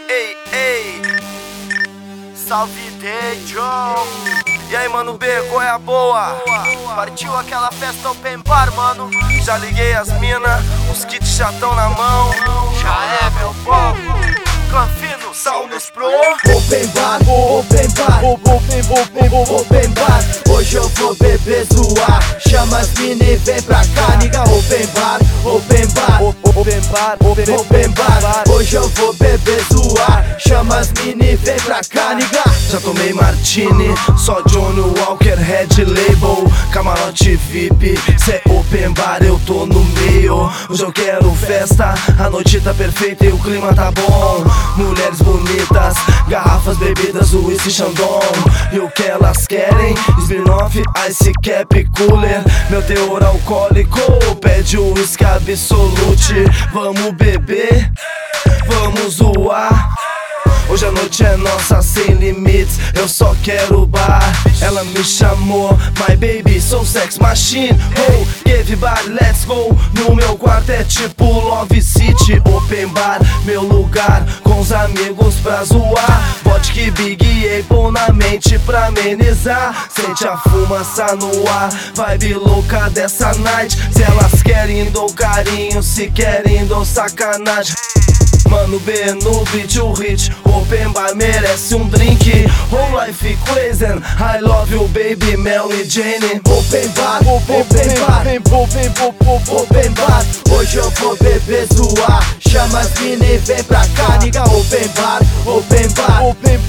Ei, ei, salve Dejo. E aí, mano B, qual é a boa? Partiu aquela festa open bar, mano. Já liguei as mina, os kits já tão na mão. Já é, meu povo. Clanfino, Sounds Pro. Open bar, open bar, open bar. Hoje eu vou beber, zoar. Chama as mina e vem pra cá, niga. Open bar, open bar, Open bar, open bar. Hoje eu vou beber, zoar. Chama as mina e vem pra cá, niga. Já tomei martini, só Johnny Walker, Red Label, camarote VIP. Cê é open bar, eu tô no meio. Hoje eu quero festa, a noite tá perfeita e o clima tá bom. Mulheres bonitas, garrafas, bebidas, whisky, Chandon. E o que elas querem? Smirnoff, Ice Cap, Cooler. Meu teor alcoólico pede o whisky Absolute. Vamos beber, vamos zoar. Hoje a noite é nossa, sem limites, eu só quero bar. Ela me chamou, my baby, sou sex machine. Oh, everybody, let's go. No meu quarto é tipo Love City. Open bar, meu lugar, com os amigos pra zoar. Vodka, Big Apple na mente pra amenizar. Sente a fumaça no ar, vibe louca dessa night. Se elas querem, dou carinho, se querem, dou sacanagem. Mano B no beat, o hit, open bar merece um drink. Whole life crazy, I love you baby, Mel e Jane. Open bar, open bar, open bar. Hoje eu vou beber, zoar. Chama as mina e vem pra cá, niga. Open bar, open bar,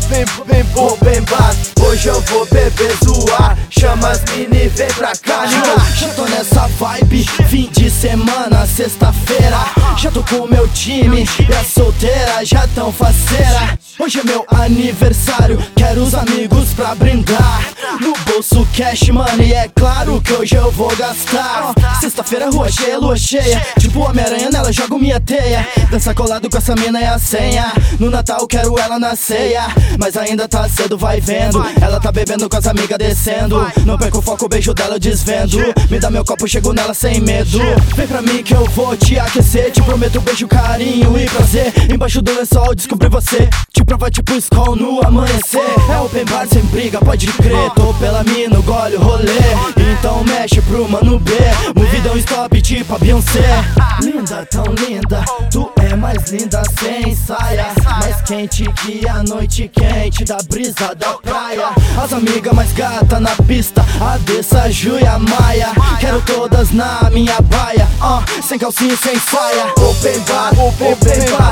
open bar. Hoje eu vou beber, zoar. Chama as mina e vem pra cá, niga. Já tô nessa vibe, fim de semana, sexta-feira. Já tô com o meu time e a solteira já tão faceira. Hoje é meu aniversário, quero os amigos pra brindar. No bolso cash, mano, e é claro que hoje eu vou gastar. Sexta-feira, rua cheia, lua cheia. Tipo Homem-Aranha, nela jogo minha teia. Dança colado com essa mina é a senha. No Natal quero ela na ceia, mas ainda tá cedo, vai vendo. Ela tá bebendo com as amigas descendo. Não perco o foco, o beijo dela eu desvendo. Me dá meu copo, chego nela sem medo. Vem pra mim que eu vou te aquecer. Te prometo beijo, carinho e prazer. Embaixo do lençol descobri você. Te prova tipo Skol no amanhecer. É open bar sem briga, pode crer. Tô pela mina, gole o rolê. Então mexe pro mano B. Movidão stop tipo a Beyoncé. Linda, tão linda, tu é mais linda sem saia. Mais quente que a noite quente da brisa da praia. As amigas mais gata na pista, a Dessa, Ju e a Maia. Quero todas na minha baia, sem calcinha e sem saia. Open bar, open bar,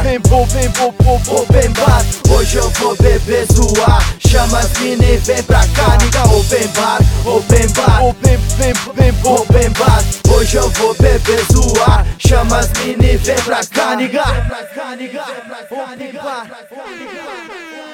open bar. Hoje eu vou beber, zoar. Chama as mina e vem pra cá, niga. Open bar, open bar, open bar. Hoje eu vou beber, zoar. Chama as mina e vem pra cá, niga. Open bar.